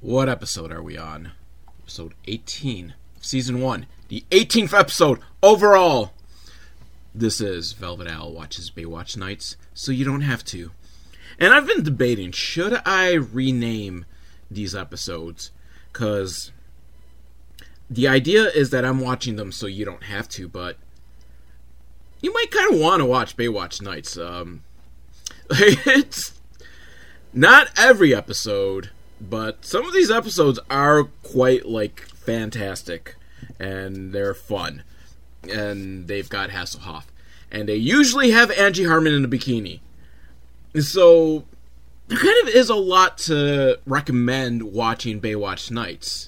What episode are we on? Episode 18, Season 1. The 18th episode overall! This is Velvet Owl Watches Baywatch Nights, so you don't have to. And I've been debating, should I rename these episodes? Because the idea is that I'm watching them so you don't have to, but you might kind of want to watch Baywatch Nights. It's not every episode, but some of these episodes are quite, fantastic, and they're fun, and they've got Hasselhoff, and they usually have Angie Harmon in a bikini, so there kind of is a lot to recommend watching Baywatch Nights.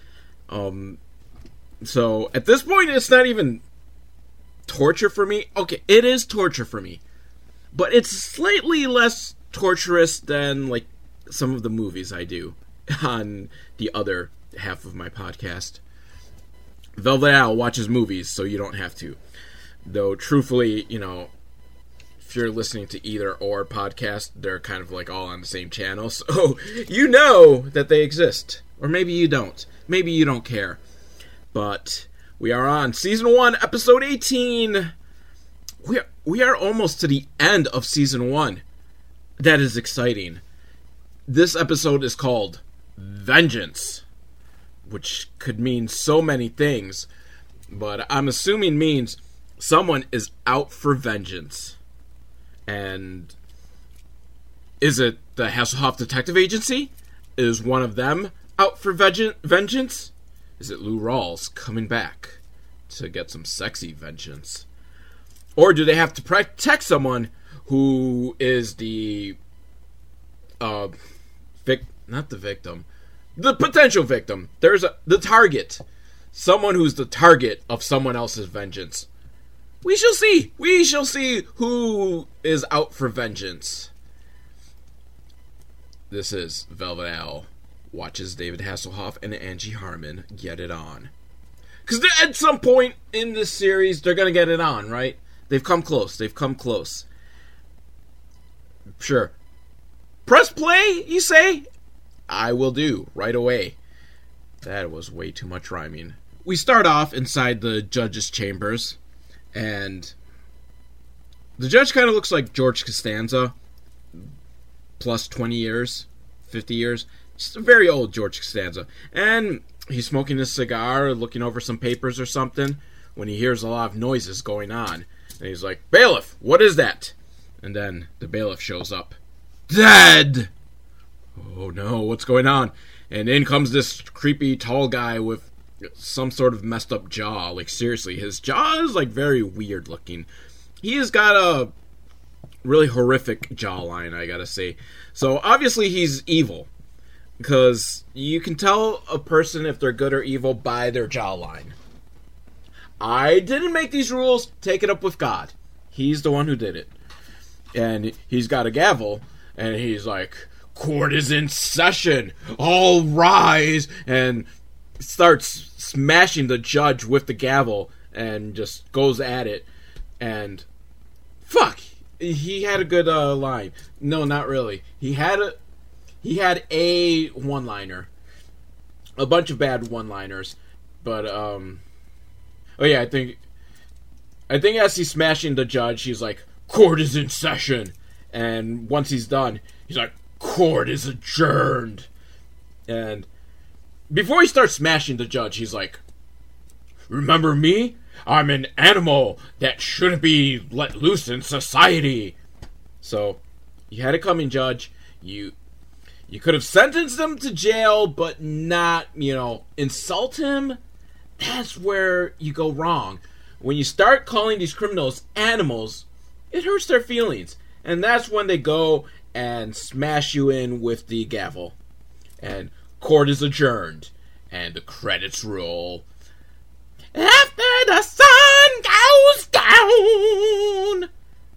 So, at this point, it's not even torture for me. Okay, it is torture for me, but it's slightly less torturous than, some of the movies I do on the other half of my podcast. Velvet Owl watches movies, so you don't have to. Though, truthfully, if you're listening to either or podcast, they're kind of all on the same channel, so you know that they exist. Or maybe you don't. Maybe you don't care. But we are on Season 1, Episode 18. We are almost to the end of Season 1. That is exciting. This episode is called Vengeance, which could mean so many things, but I'm assuming means someone is out for vengeance. And is it the Hasselhoff Detective Agency? Is one of them out for vengeance? Is it Lou Rawls coming back to get some sexy vengeance? Or do they have to protect someone who is the not the victim, the potential victim? There's the target, someone who's the target of someone else's vengeance. We shall see. We shall see who is out for vengeance. This is Velvet Owl watches David Hasselhoff and Angie Harmon get it on. Because at some point in this series, they're going to get it on, right? They've come close. They've come close. Sure. Press play, you say? I will do, right away. That was way too much rhyming. We start off inside the judge's chambers, and the judge kind of looks like George Costanza, plus 20 years, 50 years. Just a very old George Costanza. And he's smoking a cigar, looking over some papers or something, when he hears a lot of noises going on. And he's like, "Bailiff, what is that?" And then the bailiff shows up. Dead! Oh no, what's going on? And in comes this creepy tall guy with some sort of messed up jaw. Seriously, his jaw is very weird looking. He has got a really horrific jawline, I gotta say. So obviously he's evil, because you can tell a person if they're good or evil by their jawline. I didn't make these rules. Take it up with God. He's the one who did it. And he's got a gavel, and he's like, "Court is in session. All rise." And starts smashing the judge with the gavel and just goes at it. And fuck, he had a good line. No, not really. He had a one-liner. A bunch of bad one-liners. But oh yeah, I think as he's smashing the judge, he's like, "Court is in session." And once he's done, he's like, "Court is adjourned." And before he starts smashing the judge, he's like, "Remember me? I'm an animal that shouldn't be let loose in society." So, you had it coming, Judge. You could have sentenced him to jail, but not, insult him. That's where you go wrong. When you start calling these criminals animals, it hurts their feelings. And that's when they go and smash you in with the gavel. And court is adjourned. And the credits roll. After the sun goes down.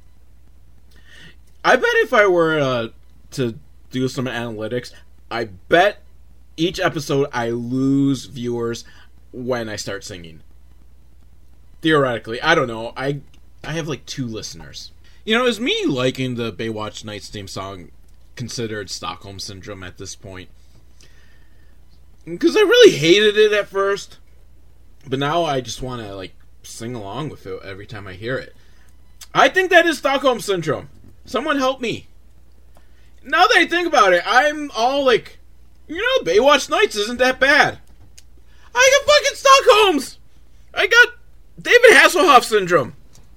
I bet if I were to do some analytics, I bet each episode I lose viewers when I start singing. Theoretically, I don't know. I have 2 listeners. Is me liking the Baywatch Nights theme song considered Stockholm Syndrome at this point? Because I really hated it at first. But now I just want to, like, sing along with it every time I hear it. I think that is Stockholm Syndrome. Someone help me. Now that I think about it, I'm all like, Baywatch Nights isn't that bad. I got fucking Stockholm's. I got David Hasselhoff Syndrome.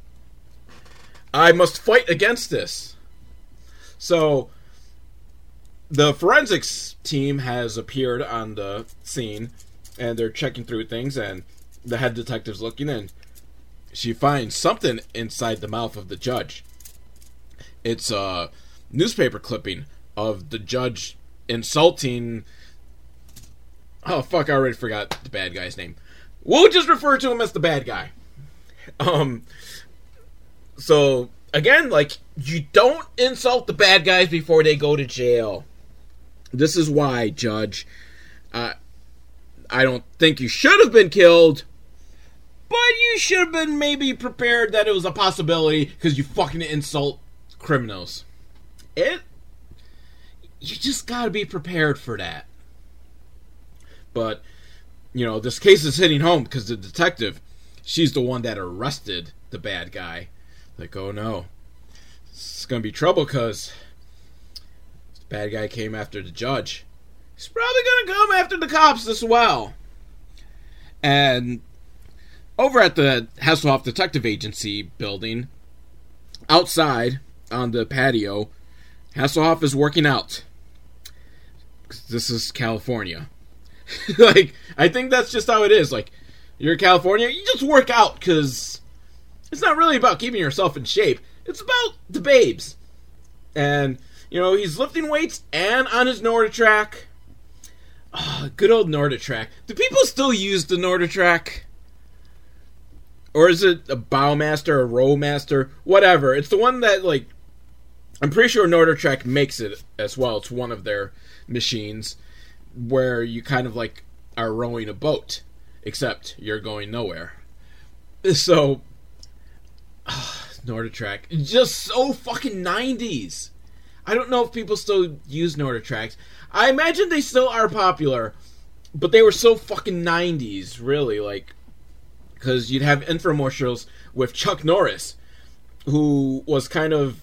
I must fight against this. So, the forensics team has appeared on the scene, and they're checking through things, and the head detective's looking, and she finds something inside the mouth of the judge. It's a newspaper clipping of the judge insulting... Oh, fuck, I already forgot the bad guy's name. We'll just refer to him as the bad guy. So, again, like, you don't insult the bad guys before they go to jail. This is why, Judge. I don't think you should have been killed, but you should have been maybe prepared that it was a possibility because you fucking insult criminals. You just gotta be prepared for that. But, this case is hitting home because the detective, she's the one that arrested the bad guy. Like, oh no, it's gonna be trouble because the bad guy came after the judge. He's probably gonna come after the cops as well. And over at the Hasselhoff Detective Agency building, outside on the patio, Hasselhoff is working out. This is California. Like, I think that's just how it is. Like, you're in California, you just work out because it's not really about keeping yourself in shape. It's about the babes. And, he's lifting weights and on his NordicTrack. Oh, good old NordicTrack. Do people still use the NordicTrack? Or is it a Bowmaster, a Rowmaster? Whatever. It's the one that, like, I'm pretty sure NordicTrack makes it as well. It's one of their machines where you kind of, like, are rowing a boat. Except you're going nowhere. So, NordicTrack. Just so fucking 90s. I don't know if people still use NordicTracks. I imagine they still are popular, but they were so fucking 90s, really, like, because you'd have infomercials with Chuck Norris, who was kind of,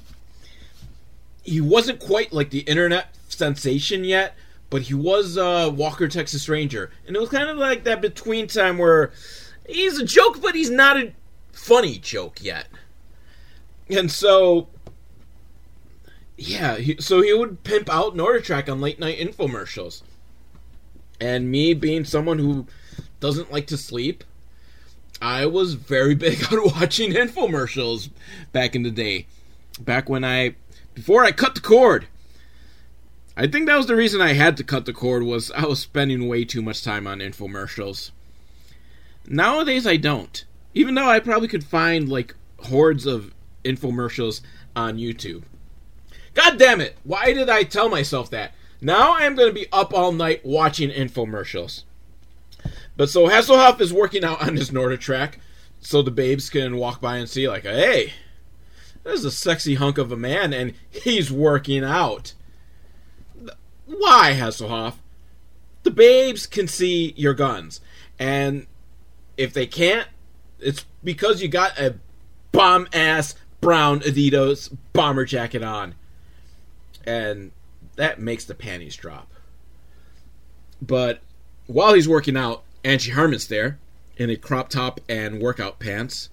he wasn't quite like the internet sensation yet, but he was Walker, Texas Ranger, and it was kind of like that between time where he's a joke, but he's not a funny joke yet. And so, yeah, so he would pimp out NordicTrack on late night infomercials. And me being someone who doesn't like to sleep, I was very big on watching infomercials back in the day. Before I cut the cord. I think that was the reason I had to cut the cord, was I was spending way too much time on infomercials. Nowadays I don't. Even though I probably could find, like, hordes of infomercials on YouTube. God damn it! Why did I tell myself that? Now I am going to be up all night watching infomercials. But so Hasselhoff is working out on his NordicTrack, so the babes can walk by and see, like, hey, this is a sexy hunk of a man, and he's working out. Why, Hasselhoff? The babes can see your guns. And if they can't, it's because you got a bomb-ass brown Adidas bomber jacket on. And that makes the panties drop. But while he's working out, Angie Harmon's there in a crop top and workout pants.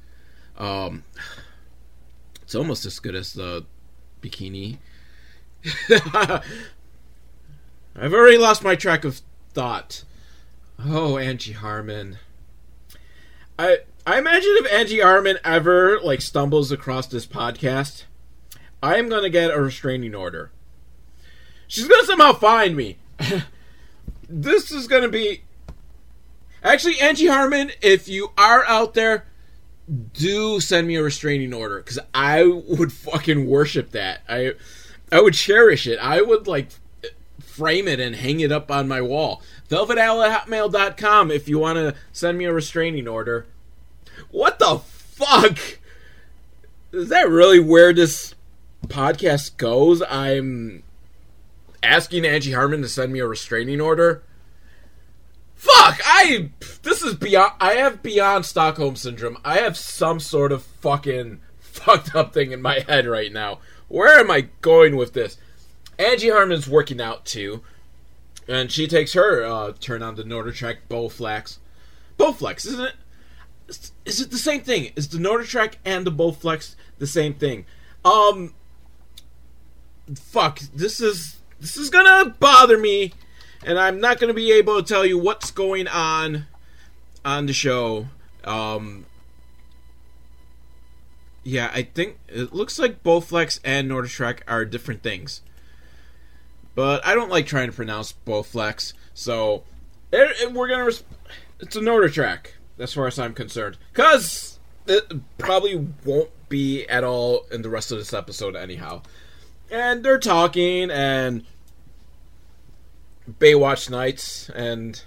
It's almost as good as the bikini. I've already lost my track of thought. Oh, Angie Harmon. I imagine if Angie Harmon ever, like, stumbles across this podcast, I am going to get a restraining order. She's going to somehow find me. This is going to be... Actually, Angie Harmon, if you are out there, do send me a restraining order, because I would fucking worship that. I would cherish it. I would, like, frame it and hang it up on my wall. velvetowl@hotmail.com if you want to send me a restraining order. What the fuck? Is that really where this podcast goes? I'm asking Angie Harmon to send me a restraining order? Fuck! This is beyond... I have beyond Stockholm Syndrome. I have some sort of fucking fucked up thing in my head right now. Where am I going with this? Angie Harmon's working out, too. And she takes her turn on the Nordic Bowflex. Bowflex, isn't it? Is it the same thing? Is the Nordic and the Bowflex the same thing? Fuck. This is gonna bother me. And I'm not gonna be able to tell you what's going on the show. Yeah, I think it looks like Bowflex and Nordic are different things. But I don't like trying to pronounce Bowflex, so it's a Nordic, as far as I'm concerned. Because it probably won't be at all in the rest of this episode anyhow. And they're talking, and Baywatch nights, and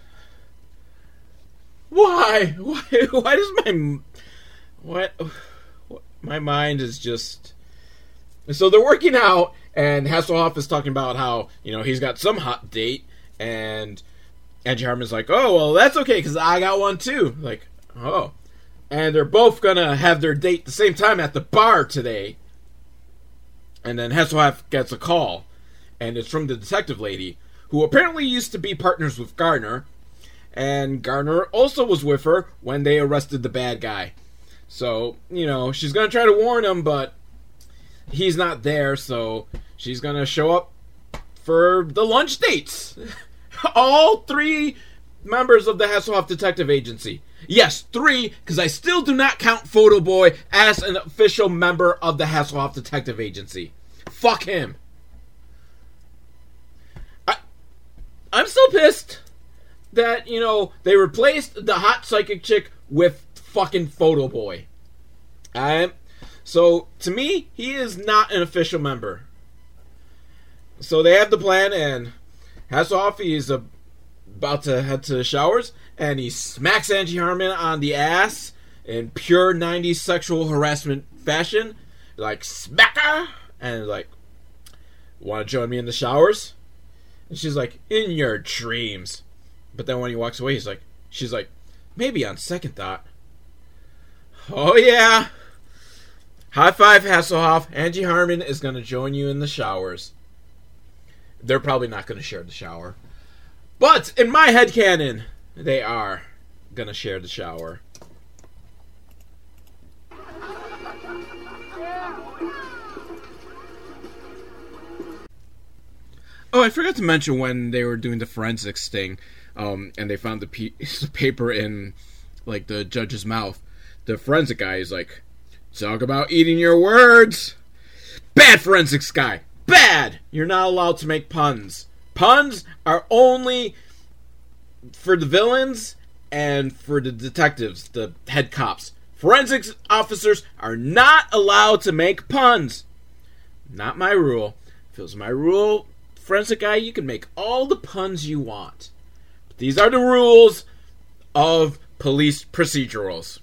why does my mind is just... So they're working out, and Hasselhoff is talking about how, he's got some hot date, and Angie Harmon's like, oh, well, that's okay, because I got one too. Like, oh. And they're both gonna have their date at the same time at the bar today. And then Hasselhoff gets a call, and it's from the detective lady, who apparently used to be partners with Gardner, and Gardner also was with her when they arrested the bad guy. So, she's gonna try to warn him, but he's not there, so she's gonna show up for the lunch dates. All 3 members of the Hasselhoff Detective Agency. Yes, 3, because I still do not count Photo Boy as an official member of the Hasselhoff Detective Agency. Fuck him. I'm still pissed that, they replaced the hot psychic chick with fucking Photo Boy. So, to me, he is not an official member. So they have the plan, and Hasselhoff, he's about to head to the showers, and he smacks Angie Harmon on the ass in pure 90s sexual harassment fashion. Like, smack her! And like, want to join me in the showers? And she's like, in your dreams. But then when he walks away, she's like, maybe on second thought. Oh yeah. High five, Hasselhoff. Angie Harmon is going to join you in the showers. They're probably not going to share the shower. But in my headcanon, they are going to share the shower. Oh, I forgot to mention when they were doing the forensics thing, and they found the piece of paper in, like, the judge's mouth. The forensic guy is like, talk about eating your words. Bad forensics guy. Bad! You're not allowed to make puns. Puns are only for the villains and for the detectives, the head cops. Forensics officers are not allowed to make puns. Not my rule. If it was my rule, forensic guy, you can make all the puns you want. But these are the rules of police procedurals.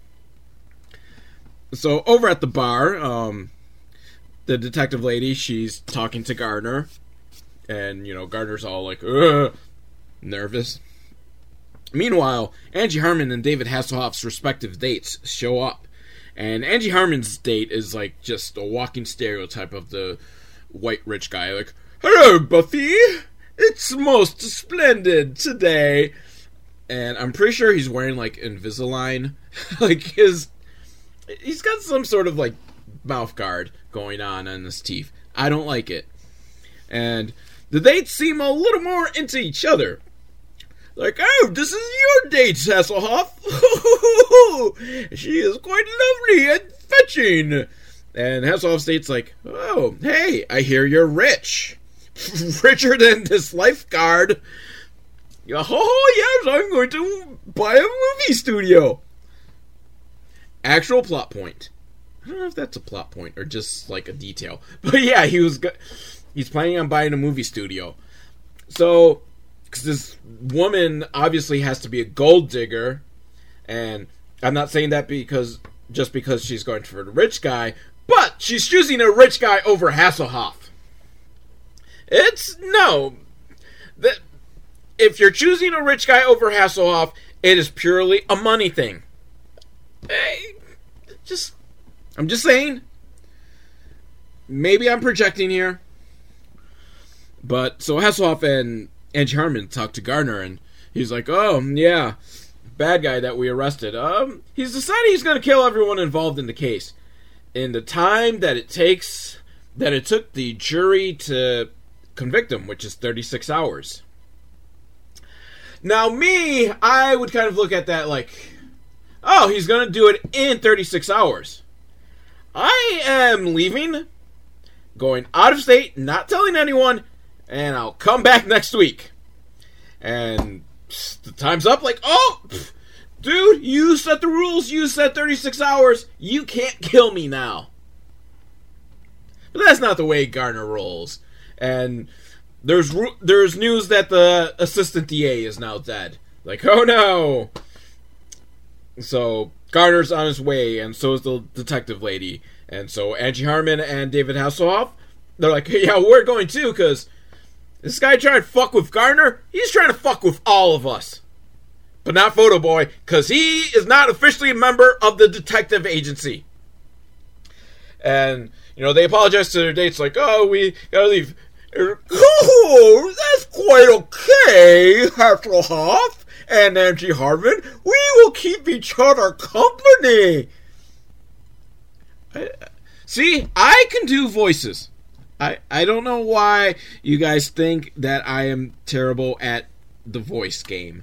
So over at the bar, the detective lady, she's talking to Gardner. And, Gardner's all like, ugh, nervous. Meanwhile, Angie Harmon and David Hasselhoff's respective dates show up. And Angie Harmon's date is like just a walking stereotype of the white rich guy. Like, hello, Buffy. It's most splendid today. And I'm pretty sure he's wearing like Invisalign. Like he's got some sort of like mouth guard going on his teeth. I don't like it. And the dates seem a little more into each other. Like, oh, this is your date, Hasselhoff. She is quite lovely and fetching. And Hasselhoff states like, oh, hey, I hear you're rich. Richer than this lifeguard. Oh, yes, I'm going to buy a movie studio. Actual plot point. I don't know if that's a plot point or just like a detail. But yeah, he's planning on buying a movie studio. So, because this woman obviously has to be a gold digger. And I'm not saying that just because she's going for the rich guy. But she's choosing a rich guy over Hasselhoff. if you're choosing a rich guy over Hasselhoff, it is purely a money thing. I'm just saying. Maybe I'm projecting here. But, so Hasselhoff and Angie Harmon talked to Gardner, and he's like, oh, yeah, bad guy that we arrested. He's decided he's going to kill everyone involved in the case. In the time that it took the jury to convict him, which is 36 hours. Now, me, I would kind of look at that like, oh, he's going to do it in 36 hours. I am leaving, going out of state, not telling anyone, and I'll come back next week. And the time's up, like, oh, dude, you set the rules, you said 36 hours, you can't kill me now. But that's not the way Gardner rolls. And there's news that the assistant DA is now dead. Like, oh no! So, Gardner's on his way, and so is the detective lady. And so, Angie Harmon and David Hasselhoff, they're like, hey, yeah, we're going too, because this guy trying to fuck with Gardner, he's trying to fuck with all of us. But not Photo Boy, because he is not officially a member of the detective agency. And, they apologize to their dates, like, oh, we gotta leave. Oh, that's quite okay, Hasselhoff and Angie Harmon. We will keep each other company. See, I can do voices. I don't know why you guys think that I am terrible at the voice game.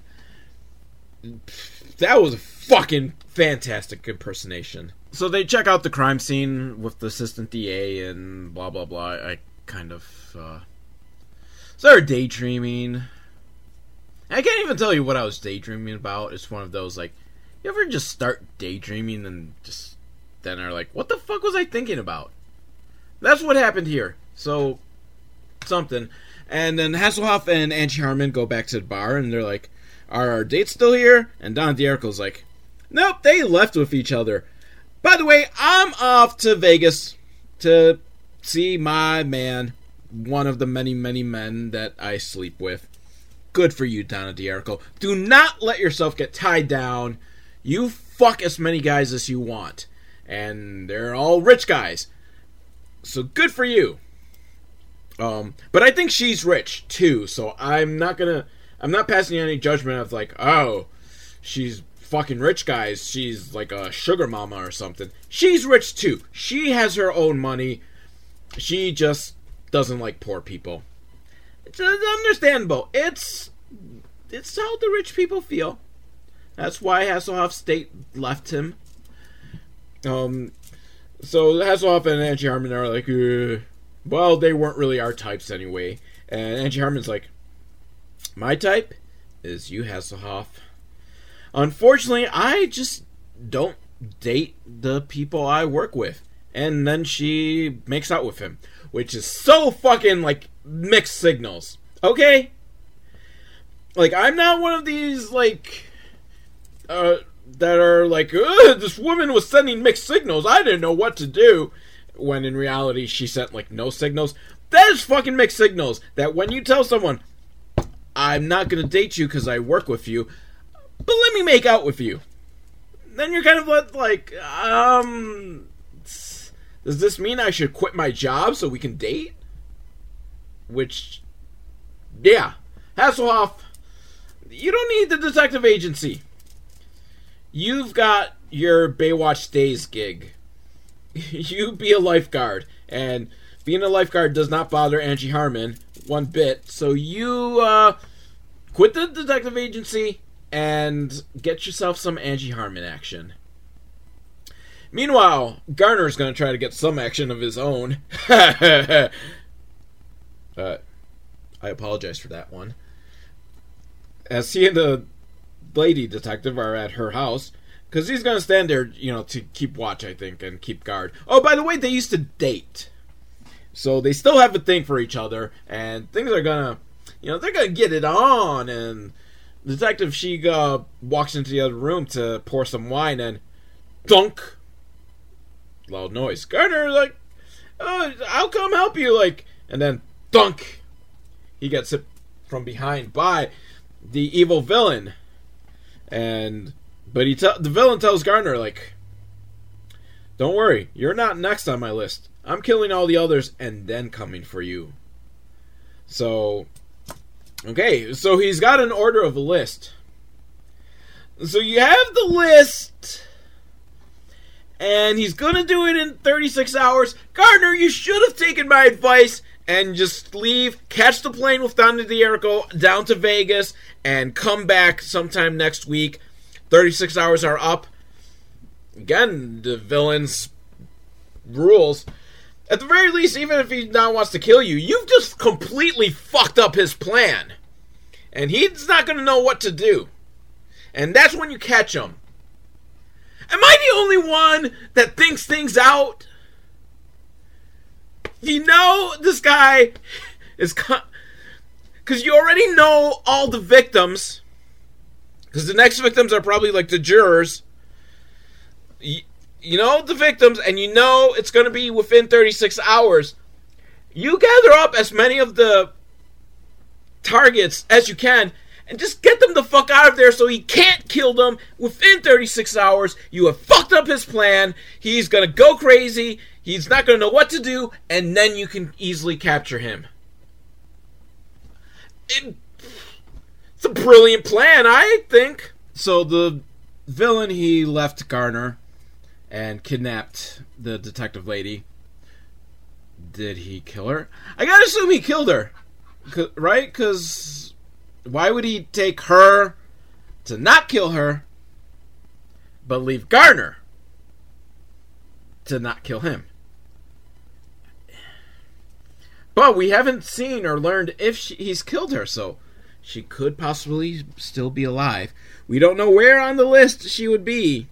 That was a fucking fantastic impersonation. So they check out the crime scene with the assistant DA and blah, blah, blah. I kind of started daydreaming. I can't even tell you what I was daydreaming about. It's one of those, like, you ever just start daydreaming and then are like, what the fuck was I thinking about? That's what happened here. So, something. And then Hasselhoff and Angie Harmon go back to the bar, and they're like, are our dates still here? And Don D'Errico's like, nope, they left with each other. By the way, I'm off to Vegas to see my man, one of the many, many men that I sleep with. Good for you, Donna D'Errico. Do not let yourself get tied down. You fuck as many guys as you want. And they're all rich guys. So good for you. But I think she's rich, too. So I'm not passing any judgment of like, oh, she's fucking rich guys. She's like a sugar mama or something. She's rich, too. She has her own money. She just doesn't like poor people. It's understandable. It's how the rich people feel. That's why Hasselhoff's state left him. So Hasselhoff and Angie Harmon are like, well, they weren't really our types anyway. And Angie Harmon's like, my type is you, Hasselhoff. Unfortunately, I just don't date the people I work with. And then she makes out with him, which is so fucking, like, mixed signals. Okay? Like, I'm not one of these, like, that are like, this woman was sending mixed signals. I didn't know what to do. When in reality, she sent, like, no signals. That is fucking mixed signals. That when you tell someone, I'm not going to date you because I work with you, but let me make out with you. Then you're kind of like, does this mean I should quit my job so we can date? Which, yeah. Hasselhoff, you don't need the detective agency. You've got your Baywatch Days gig. You be a lifeguard. And being a lifeguard does not bother Angie Harmon one bit. So you quit the detective agency and get yourself some Angie Harmon action. Meanwhile, Gardner's going to try to get some action of his own. I apologize for that one. As he and the lady detective are at her house, because he's going to stand there, to keep watch, I think, and keep guard. Oh, by the way, they used to date. So they still have a thing for each other, and things are going to, they're going to get it on, and the detective, she walks into the other room to pour some wine, and dunk! Loud noise. Gardner, like, oh, I'll come help you, like, and then dunk! He gets hit from behind by the evil villain. But the villain tells Gardner, like, don't worry, you're not next on my list. I'm killing all the others and then coming for you. So, okay, so he's got an order of a list. So you have the list, and he's gonna do it in 36 hours. Gardner, you should have taken my advice and just leave, catch the plane with Donnie D'Errico down to Vegas, and come back sometime next week. 36 hours are up. Again, the villain's rules. At the very least, even if he now wants to kill you, you've just completely fucked up his plan. And he's not going to know what to do. And that's when you catch him. Am I the only one that thinks things out? You know this guy is... Because you already know all the victims. Because the next victims are probably like the jurors. You know the victims, and you know it's going to be within 36 hours. You gather up as many of the targets as you can, and just get them the fuck out of there so he can't kill them within 36 hours. You have fucked up his plan. He's going to go crazy. He's not going to know what to do, and then you can easily capture him. It's a brilliant plan, I think. So the villain, he left Gardner and kidnapped the detective lady. Did he kill her? I gotta assume he killed her. Right? Because why would he take her to not kill her, but leave Gardner to not kill him? But we haven't seen or learned if he's killed her, so she could possibly still be alive. We don't know where on the list she would be.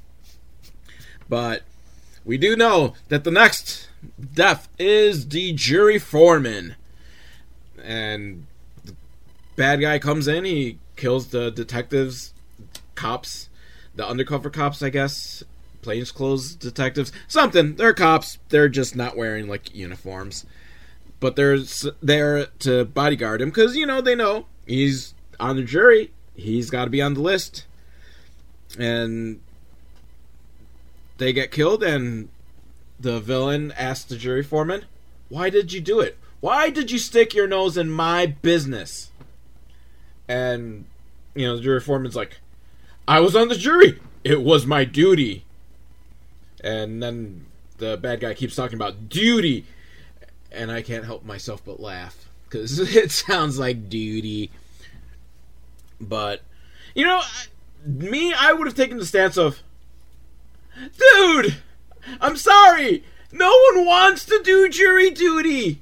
But we do know that the next death is the jury foreman. And the bad guy comes in, he kills the detectives, cops, the undercover cops, I guess. Plainclothes detectives. Something. They're cops. They're just not wearing, like, uniforms. But they're there to bodyguard him because, you know, they know he's on the jury. He's got to be on the list. And they get killed, and the villain asks the jury foreman, why did you do it? Why did you stick your nose in my business? And, you know, the jury foreman's like, I was on the jury. It was my duty. And then the bad guy keeps talking about duty. And I can't help myself but laugh. Because it sounds like duty. But, you know, I would have taken the stance of, dude, I'm sorry. No one wants to do jury duty.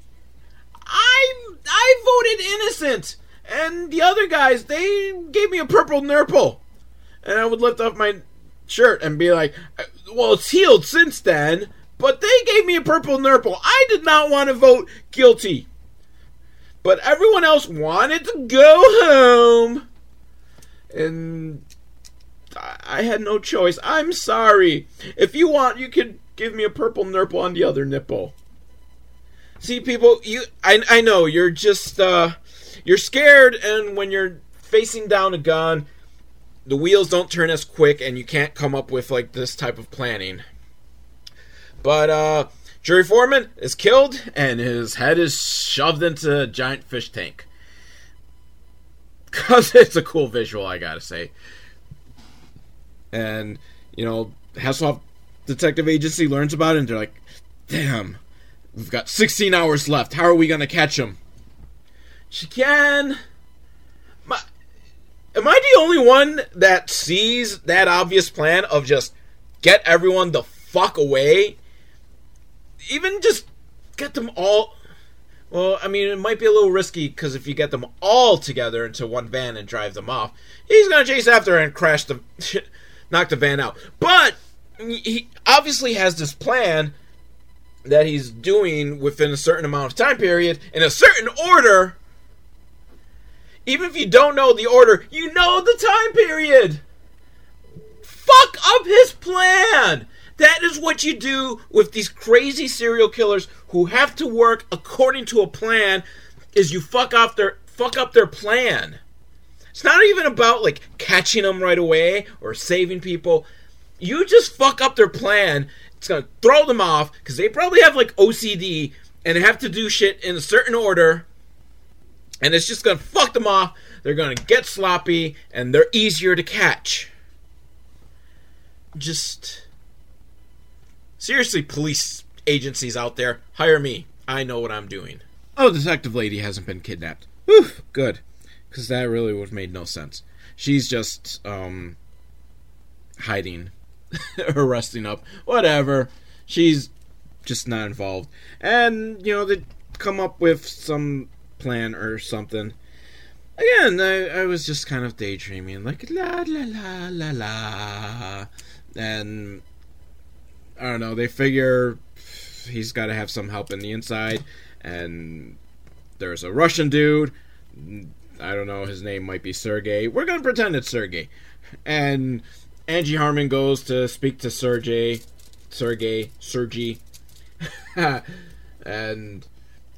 I voted innocent. And the other guys, they gave me a purple nurple. And I would lift up my shirt and be like, well, it's healed since then. But they gave me a purple nurple. I did not want to vote guilty. But everyone else wanted to go home. And I had no choice. I'm sorry. If you want, you could give me a purple nurple on the other nipple. See, people, I know, you're just, you're scared, and when you're facing down a gun, the wheels don't turn as quick, and you can't come up with, like, this type of planning. But, jury foreman is killed, and his head is shoved into a giant fish tank. Because it's a cool visual, I gotta say. And, you know, Hasselhoff Detective Agency learns about it, and they're like, damn, we've got 16 hours left. How are we gonna catch him? She can... Am I the only one that sees that obvious plan of just get everyone the fuck away? Even just get them all... Well, I mean, it might be a little risky, because if you get them all together into one van and drive them off, he's going to chase after her and knock the van out. But he obviously has this plan that he's doing within a certain amount of time period, in a certain order. Even if you don't know the order, you know the time period. Fuck up his plan. That is what you do with these crazy serial killers who have to work according to a plan, is you fuck up their plan. It's not even about, like, catching them right away or saving people. You just fuck up their plan. It's going to throw them off because they probably have, like, OCD and have to do shit in a certain order. And it's just going to fuck them off. They're going to get sloppy and they're easier to catch. Just... seriously, police agencies out there, hire me. I know what I'm doing. Oh, Detective Lady hasn't been kidnapped. Whew, good. Because that really would have made no sense. She's just, hiding. Or resting up. Whatever. She's just not involved. And, they come up with some plan or something. Again, I was just kind of daydreaming. Like, la, la, la, la, la. And, I don't know, they figure he's got to have some help in the inside. And there's a Russian dude. I don't know, his name might be Sergey. We're going to pretend it's Sergey. And Angie Harmon goes to speak to Sergey. And,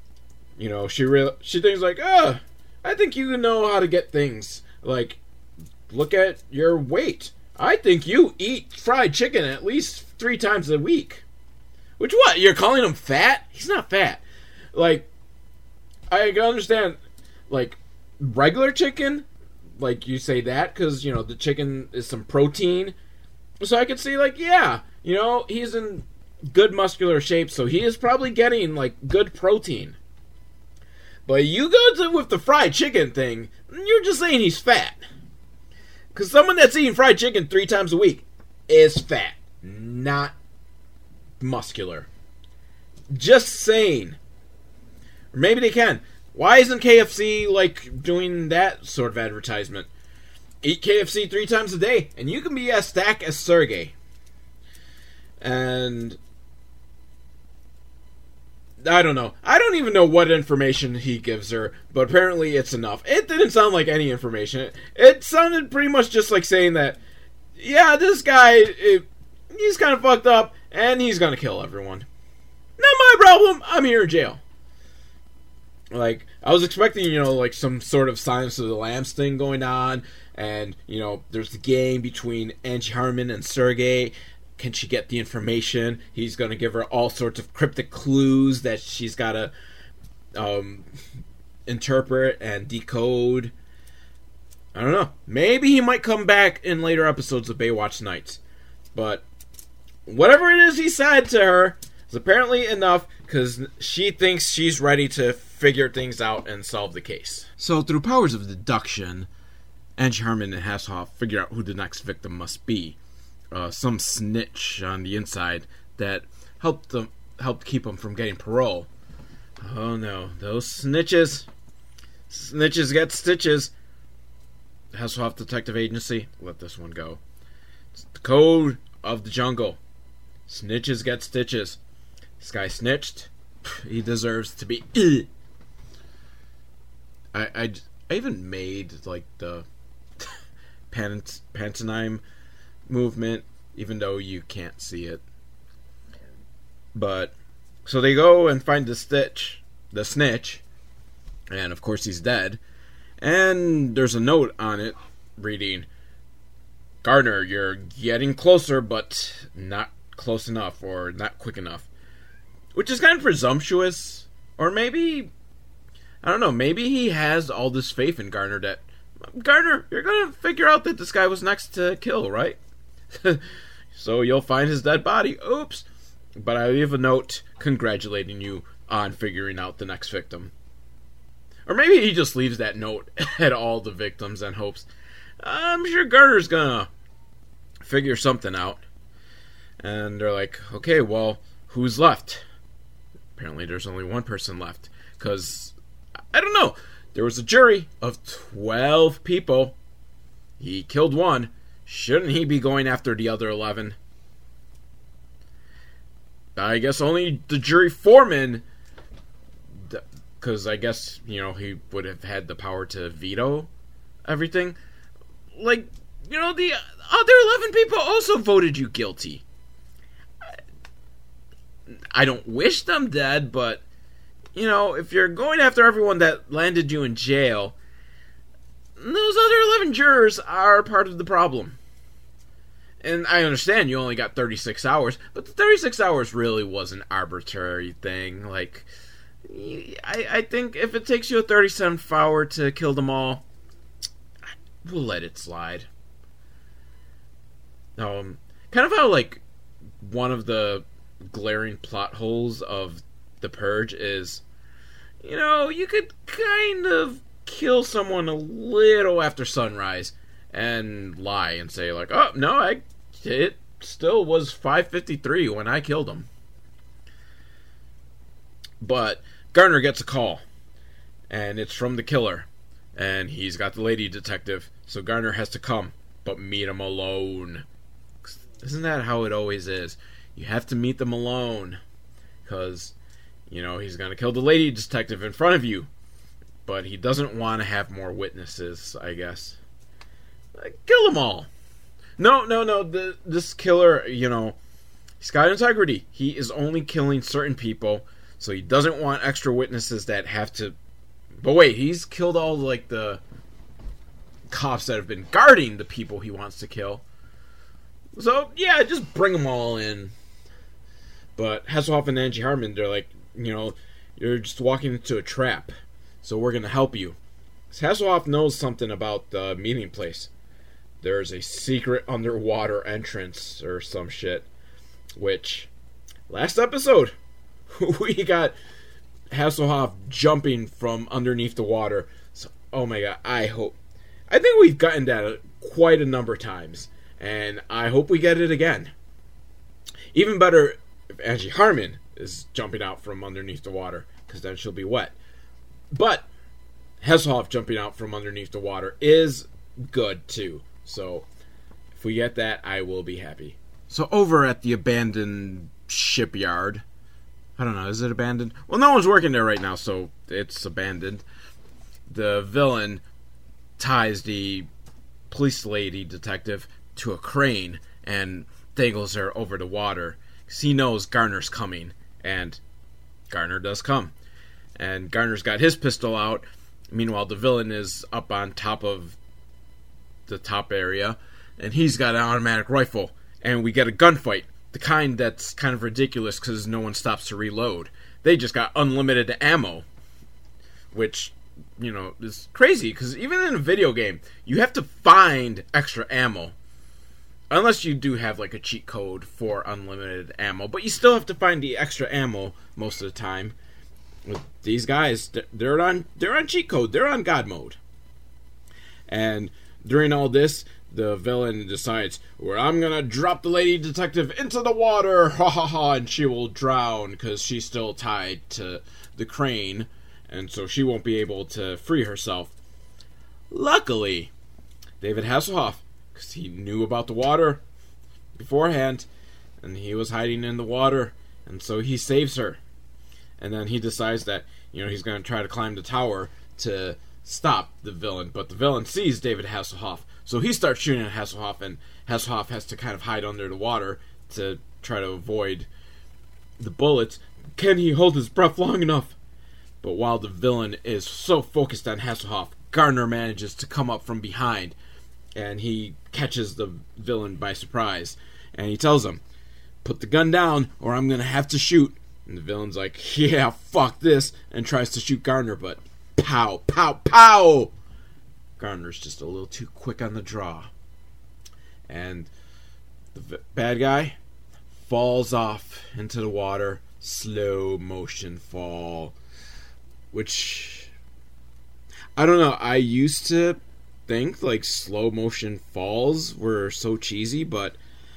she thinks like, I think you know how to get things. Like, look at your weight. I think you eat fried chicken at least 3 times a week. Which what? You're calling him fat? He's not fat. Like, I can understand, like, regular chicken, like, you say that, because, the chicken is some protein. So I could see, like, yeah, he's in good muscular shape, so he is probably getting, like, good protein. But you go with the fried chicken thing, you're just saying he's fat. Because someone that's eating fried chicken 3 times a week is fat, not muscular. Just saying. Or maybe they can. Why isn't KFC, like, doing that sort of advertisement? Eat KFC 3 times a day, and you can be as stacked as Sergey. And I don't know. I don't even know what information he gives her, but apparently it's enough. It didn't sound like any information. It sounded pretty much just like saying that, yeah, this guy, he's kind of fucked up, and he's gonna kill everyone. Not my problem. I'm here in jail. Like, I was expecting, like some sort of Silence of the Lambs thing going on, and, there's the game between Angie Harmon and Sergey. Can she get the information? He's going to give her all sorts of cryptic clues that she's got to interpret and decode. I don't know. Maybe he might come back in later episodes of Baywatch Nights. But whatever it is he said to her is apparently enough, because she thinks she's ready to figure things out and solve the case. So through powers of deduction, Angie Harmon and Hasselhoff figure out who the next victim must be. Some snitch on the inside that helped keep him from getting parole. Oh no, those snitches get stitches. Hasselhoff Detective Agency, let this one go. It's the code of the jungle. Snitches get stitches. This guy snitched. He deserves to be. I even made, like, the pantomime movement, even though you can't see it. But so they go and find the snitch, and of course he's dead. And there's a note on it reading, "Gardner, you're getting closer, but not close enough, or not quick enough." Which is kind of presumptuous, or maybe, I don't know, maybe he has all this faith in Gardner that, Gardner, you're gonna figure out that this guy was next to kill, right? So you'll find his dead body. Oops. But I leave a note congratulating you on figuring out the next victim. Or maybe he just leaves that note at all the victims and hopes, I'm sure Gardner's gonna figure something out. And they're like, okay, well, who's left? Apparently there's only one person left. Because, I don't know, there was a jury of 12 people. He killed one. Shouldn't he be going after the other 11? I guess only the jury foreman, because I guess, he would have had the power to veto everything. Like, the other 11 people also voted you guilty. I don't wish them dead, but, if you're going after everyone that landed you in jail, those other 11 jurors are part of the problem. And I understand you only got 36 hours, but the 36 hours really was an arbitrary thing. Like, I think if it takes you a 37th hour to kill them all, we'll let it slide. Kind of how, like, one of the glaring plot holes of The Purge is, you could kind of kill someone a little after sunrise and lie and say, like, oh, no, it still was 5:53 when I killed him. But Garner gets a call, and it's from the killer, and he's got the lady detective, so Garner has to come, but meet him alone. Isn't that how it always is? You have to meet them alone, because, he's going to kill the lady detective in front of you, but he doesn't want to have more witnesses, I guess. Kill them all. No, this killer, he's got integrity. He is only killing certain people, so he doesn't want extra witnesses that have to... But wait, he's killed all, like, the cops that have been guarding the people he wants to kill. So, yeah, just bring them all in. But Hasselhoff and Angie Harmon, they're like, you're just walking into a trap, so we're going to help you. Hasselhoff knows something about the meeting place. There's a secret underwater entrance or some shit, which, last episode, we got Hasselhoff jumping from underneath the water. So, oh my god, I think we've gotten that quite a number of times, and I hope we get it again. Even better if Angie Harmon is jumping out from underneath the water, because then she'll be wet. But Hasselhoff jumping out from underneath the water is good too. So if we get that, I will be happy. So over at the abandoned shipyard, I don't know, is it abandoned? Well, no one's working there right now, so it's abandoned. The villain ties the police lady detective to a crane and dangles her over the water, because he knows Garner's coming, and Garner does come. And Garner's got his pistol out. Meanwhile, the villain is up on top of the top area, and he's got an automatic rifle, and we get a gunfight, the kind that's kind of ridiculous because no one stops to reload. They just got unlimited ammo, which, is crazy, because even in a video game, you have to find extra ammo, unless you do have, like, a cheat code for unlimited ammo, but you still have to find the extra ammo most of the time. With these guys, they're on cheat code, they're on God mode. And during all this, the villain decides, well, I'm gonna drop the lady detective into the water, ha ha ha, and she will drown, because she's still tied to the crane, and so she won't be able to free herself. Luckily, David Hasselhoff, because he knew about the water beforehand, and he was hiding in the water, and so he saves her. And then he decides that, he's gonna try to climb the tower to stop the villain, but the villain sees David Hasselhoff, so he starts shooting at Hasselhoff, and Hasselhoff has to kind of hide under the water to try to avoid the bullets. Can he hold his breath long enough? But while the villain is so focused on Hasselhoff, Garner manages to come up from behind, and he catches the villain by surprise, and he tells him, put the gun down, or I'm gonna have to shoot. And the villain's like, yeah, fuck this, and tries to shoot Garner, but pow, pow, pow! Garner's just a little too quick on the draw. And the bad guy falls off into the water. Slow motion fall. Which, I don't know, I used to think, like, slow motion falls were so cheesy, but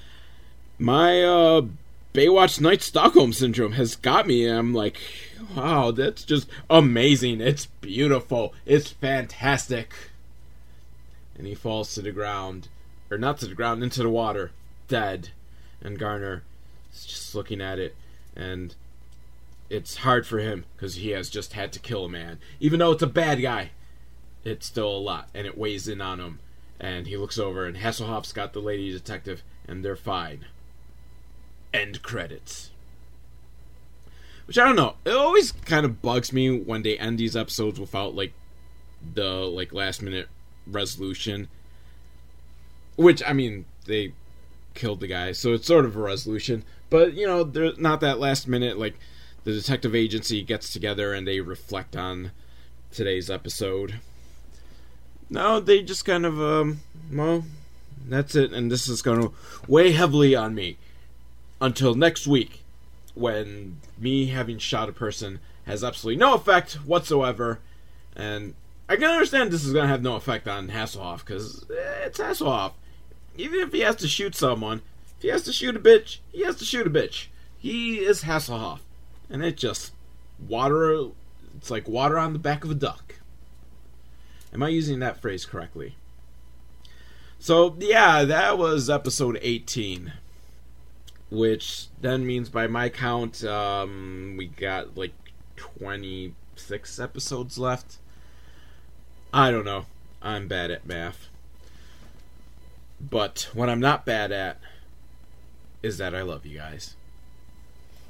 my, Baywatch Night Stockholm Syndrome has got me, and I'm like, wow, that's just amazing. It's beautiful. It's fantastic. And he falls to the ground, or not to the ground, into the water, dead. And Garner is just looking at it, and it's hard for him, because he has just had to kill a man. Even though it's a bad guy, it's still a lot, and it weighs in on him. And he looks over, and Hasselhoff's got the lady detective, and they're fine. End credits. Which, I don't know, it always kind of bugs me when they end these episodes without, like, the, like, last minute resolution. Which, I mean, they killed the guy, so it's sort of a resolution. But, you know, they're not that last minute, like, the detective agency gets together and they reflect on today's episode. No, they just kind of, well, that's it, and this is going to weigh heavily on me until next week, when me having shot a person has absolutely no effect whatsoever, and I can understand this is going to have no effect on Hasselhoff, because it's Hasselhoff. Even if he has to shoot someone, if he has to shoot a bitch, he has to shoot a bitch. He is Hasselhoff. And it's like water on the back of a duck. Am I using that phrase correctly? So, yeah, that was episode 18. Which then means, by my count, we got like 26 episodes left. I don't know. I'm bad at math. But what I'm not bad at is that I love you guys.